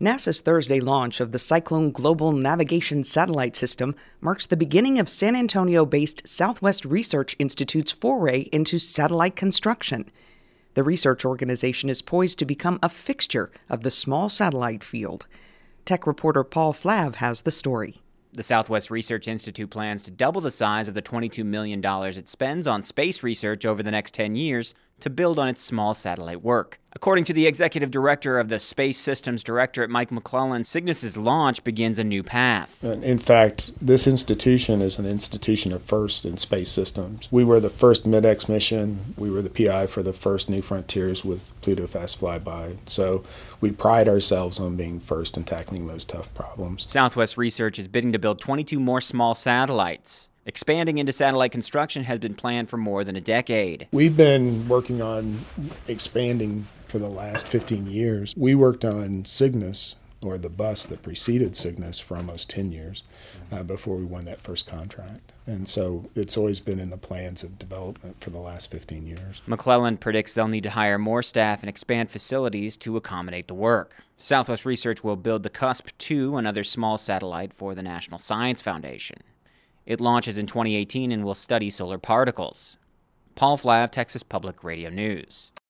NASA's Thursday launch of the Cyclone Global Navigation Satellite System marks the beginning of San Antonio-based Southwest Research Institute's foray into satellite construction. The research organization is poised to become a fixture of the small satellite field. Tech reporter Paul Flav has the story. The Southwest Research Institute plans to double the size of the $22 million it spends on space research over the next 10 years to build on its small satellite work. According to the executive director of the Space Systems Directorate, Mike McClellan, Cygnus's launch begins a new path. In fact, this institution is an institution of first in space systems. We were the first MidX mission. We were the PI for the first New Frontiers with Pluto Fast Flyby. So we pride ourselves on being first and tackling those tough problems. Southwest Research is bidding to build 22 more small satellites. Expanding into satellite construction has been planned for more than a decade. We've been working on expanding for the last 15 years. We worked on Cygnus, or the bus that preceded Cygnus, for almost 10 years before we won that first contract. And so it's always been in the plans of development for the last 15 years. McClellan predicts they'll need to hire more staff and expand facilities to accommodate the work. Southwest Research will build the CUSP-2, another small satellite, for the National Science Foundation. It launches in 2018 and will study solar particles. Paul Flav, Texas Public Radio News.